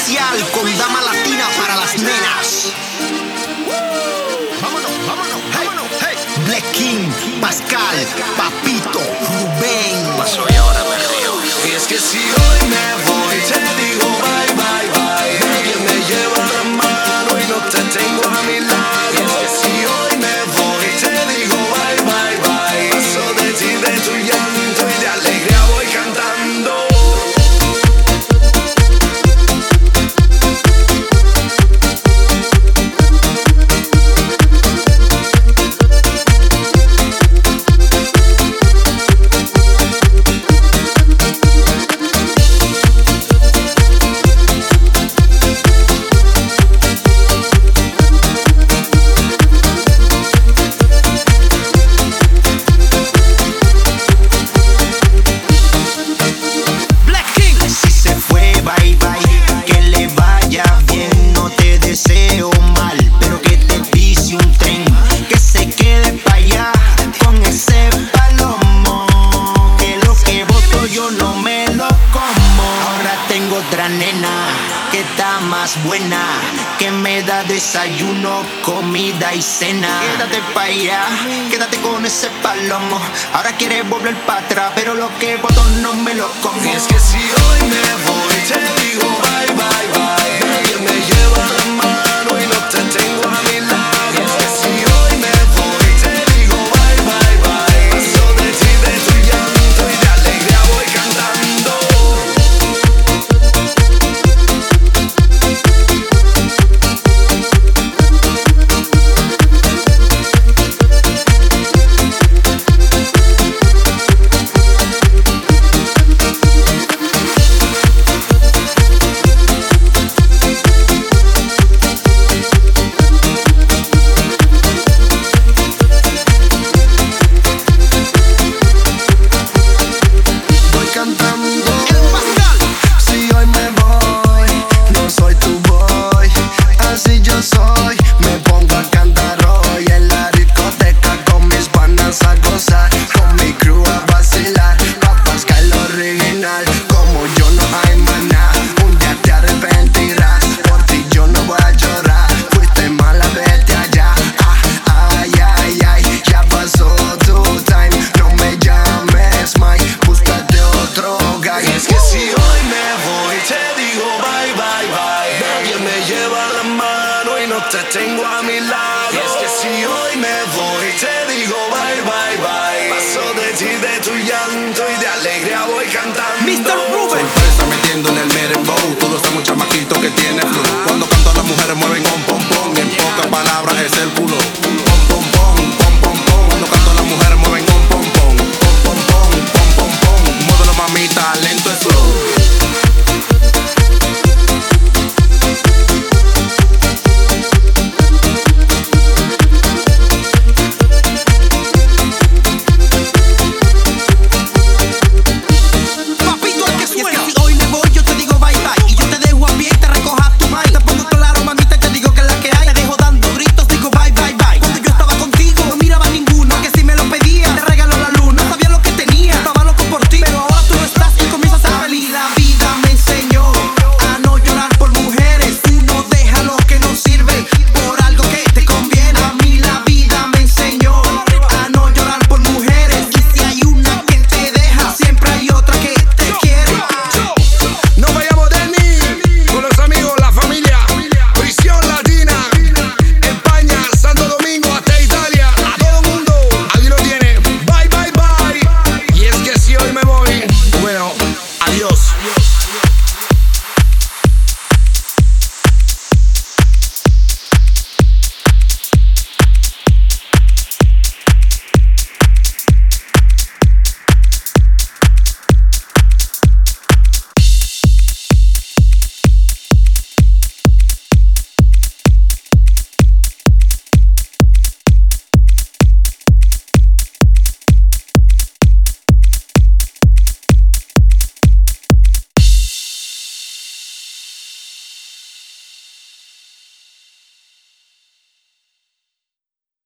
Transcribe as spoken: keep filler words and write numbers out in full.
especial con Dama Latina para las nenas. Vámonos, vámonos, vámonos. Hey. Black King, Pascal, Papito, Rubén. Paso y ahora me río. Y es que si hoy me voy, te digo bye, bye, bye. Nadie me lleva la mano y no te tengo a mi lado. Y es que si hoy me voy, te digo bye, bye, bye. Paso de ti, de tu llanto y de alegría voy cantando. Otra nena que está más buena, que me da desayuno, comida y cena. Quédate pa' allá, quédate con ese palomo. Ahora quiere volver para atrás, pero lo que voto no me lo como. Y es que si hoy me voy, te digo bye, bye, bye. Nadie me lleva la mano y no te tengo a mi lado. Y es que si hoy me voy, te digo bye, bye, bye. Paso de ti, de tu llanto y de alegría voy cantando. Te tengo a mi lado. Y es que si hoy me voy, te digo bye, bye, bye. Paso de ti, de tu llanto